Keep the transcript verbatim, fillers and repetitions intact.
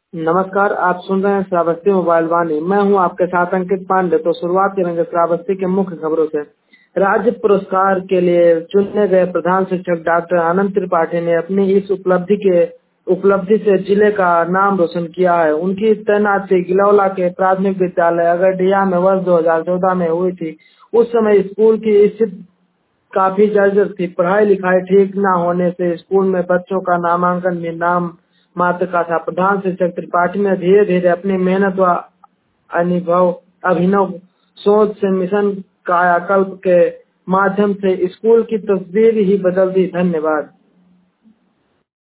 नमस्कार, आप सुन रहे हैं श्रावस्ती मोबाइल वाणी। मैं हूं आपके साथ अंकित पांडे। तो शुरुआत करेंगे श्रावस्ती के मुख्य खबरों से। राज्य पुरस्कार के लिए चुने गए प्रधान शिक्षक डॉक्टर आनंद त्रिपाठी ने अपनी इस उपलब्धि के उपलब्धि से जिले का नाम रोशन किया है। उनकी तैनाती गिलौला के प्राथमिक विद्यालय अगरडिया में वर्ष दो हजार चौदह में हुई थी। उस समय स्कूल की स्थिति काफी जर्जर थी। पढ़ाई लिखाई ठीक न होने से स्कूल में बच्चों का नामांकन भी नाम मात्र का था। प्रधान शिक्षक त्रिपाठी ने धीरे धीरे अपनी मेहनत व अनुभव अभिनव सोच से मिशन कायाकल्प के माध्यम से स्कूल की तस्वीर ही बदल दी। धन्यवाद।